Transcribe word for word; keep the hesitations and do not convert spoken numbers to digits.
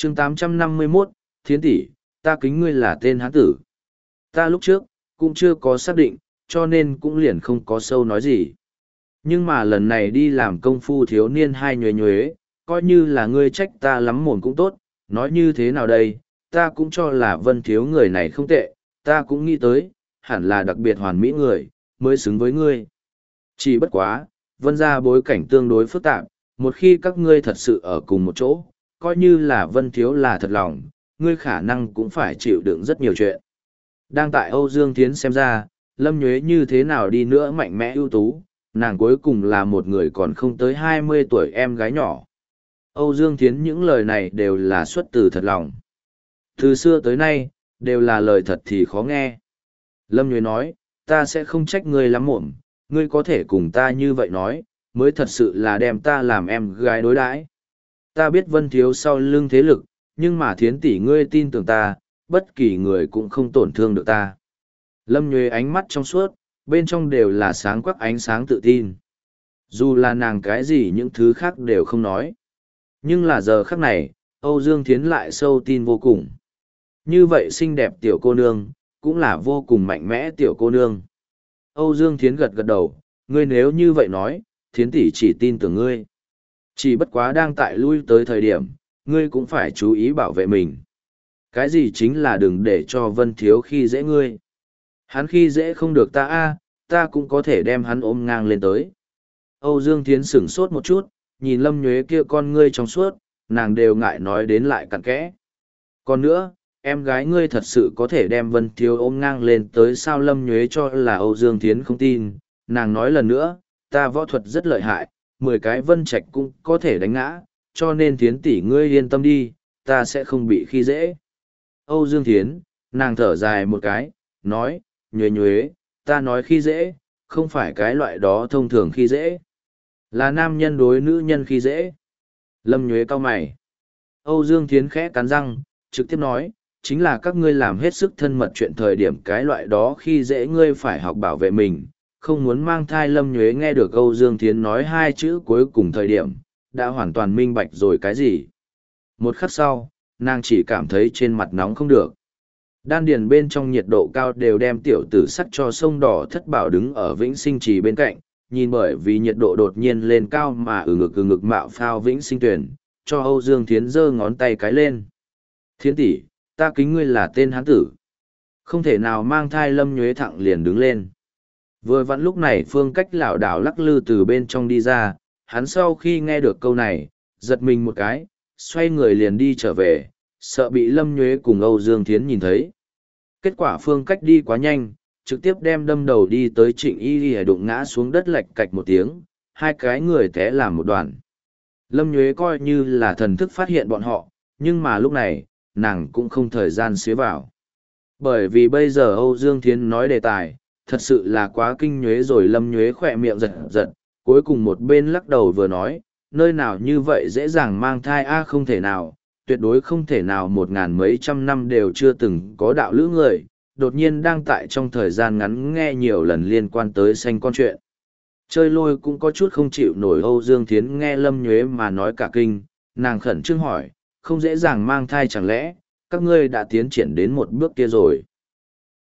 chương tám trăm năm mươi mốt, Thiến tỷ, ta kính ngươi là tên hán tử. Ta lúc trước, cũng chưa có xác định, cho nên cũng liền không có sâu nói gì. Nhưng mà lần này đi làm công phu thiếu niên hai nhuế nhuế, coi như là ngươi trách ta lắm mồm cũng tốt, nói như thế nào đây, ta cũng cho là Vân Thiếu người này không tệ, ta cũng nghĩ tới, hẳn là đặc biệt hoàn mỹ người, mới xứng với ngươi. Chỉ bất quá, Vân ra bối cảnh tương đối phức tạp, một khi các ngươi thật sự ở cùng một chỗ, coi như là Vân Thiếu là thật lòng, ngươi khả năng cũng phải chịu đựng rất nhiều chuyện. Đang tại Âu Dương Thiến xem ra, Lâm Nhuế như thế nào đi nữa mạnh mẽ ưu tú, nàng cuối cùng là một người còn không tới hai mươi tuổi em gái nhỏ. Âu Dương Thiến những lời này đều là xuất từ thật lòng. Từ xưa tới nay, đều là lời thật thì khó nghe. Lâm Nhuế nói, ta sẽ không trách ngươi lắm mộm, ngươi có thể cùng ta như vậy nói, mới thật sự là đem ta làm em gái đối đãi. Ta biết Vân Thiếu sau lưng thế lực, nhưng mà Thiến tỷ ngươi tin tưởng ta, bất kỳ người cũng không tổn thương được ta. Lâm Nhuế ánh mắt trong suốt, bên trong đều là sáng quắc ánh sáng tự tin. Dù là nàng cái gì những thứ khác đều không nói. Nhưng là giờ khắc này, Âu Dương Thiến lại sâu tin vô cùng. Như vậy xinh đẹp tiểu cô nương, cũng là vô cùng mạnh mẽ tiểu cô nương. Âu Dương Thiến gật gật đầu, ngươi nếu như vậy nói, Thiến tỷ chỉ tin tưởng ngươi. Chỉ bất quá đang tại lui tới thời điểm, ngươi cũng phải chú ý bảo vệ mình. Cái gì chính là đừng để cho Vân Thiếu khi dễ ngươi. Hắn khi dễ không được ta a, ta cũng có thể đem hắn ôm ngang lên tới. Âu Dương Thiến sửng sốt một chút, nhìn Lâm Nhuế kia con ngươi trong suốt, nàng đều ngại nói đến lại cặn kẽ. Còn nữa, em gái ngươi thật sự có thể đem Vân Thiếu ôm ngang lên tới sao? Lâm Nhuế cho là Âu Dương Thiến không tin, nàng nói lần nữa, ta võ thuật rất lợi hại, mười cái Vân Trạch cũng có thể đánh ngã, cho nên Thiến tỷ ngươi yên tâm đi, ta sẽ không bị khi dễ. Âu Dương Thiến, nàng thở dài một cái, nói, Nhuế Nhuế, ta nói khi dễ, không phải cái loại đó thông thường khi dễ, là nam nhân đối nữ nhân khi dễ. Lâm Nhuế cau mày. Âu Dương Thiến khẽ cắn răng, trực tiếp nói, chính là các ngươi làm hết sức thân mật chuyện thời điểm cái loại đó khi dễ, ngươi phải học bảo vệ mình, không muốn mang thai. Lâm Nhuế nghe được Âu Dương Thiến nói hai chữ cuối cùng thời điểm, đã hoàn toàn minh bạch rồi cái gì. Một khắc sau, nàng chỉ cảm thấy trên mặt nóng không được. Đan điền bên trong nhiệt độ cao đều đem tiểu tử sắc cho sông đỏ Thất Bảo đứng ở Vĩnh Sinh Trì bên cạnh, nhìn bởi vì nhiệt độ đột nhiên lên cao mà ừ ngực ừ ngực mạo phao Vĩnh Sinh Tuyển, cho Âu Dương Thiến giơ ngón tay cái lên. Thiến tỷ, ta kính ngươi là tên hán tử. Không thể nào mang thai. Lâm Nhuế thẳng liền đứng lên. Vừa vặn lúc này Phương Cách lảo đảo lắc lư từ bên trong đi ra, hắn sau khi nghe được câu này, giật mình một cái, xoay người liền đi trở về, sợ bị Lâm Nhuế cùng Âu Dương Thiến nhìn thấy. Kết quả Phương Cách đi quá nhanh, trực tiếp đem đâm đầu đi tới Trịnh Y Y đụng ngã xuống đất lạch cạch một tiếng, hai cái người té làm một đoàn. Lâm Nhuế coi như là thần thức phát hiện bọn họ, nhưng mà lúc này, nàng cũng không thời gian xía vào. Bởi vì bây giờ Âu Dương Thiến nói đề tài, thật sự là quá kinh nhuế rồi. Lâm Nhuế khỏe miệng giật giật, cuối cùng một bên lắc đầu vừa nói, nơi nào như vậy dễ dàng mang thai a, không thể nào, tuyệt đối không thể nào, một ngàn mấy trăm năm đều chưa từng có đạo lữ người, đột nhiên đang tại trong thời gian ngắn nghe nhiều lần liên quan tới sanh con chuyện. Chơi lôi cũng có chút không chịu nổi. Âu Dương Thiến nghe Lâm Nhuế mà nói cả kinh, nàng khẩn trương hỏi, không dễ dàng mang thai chẳng lẽ, các ngươi đã tiến triển đến một bước kia rồi.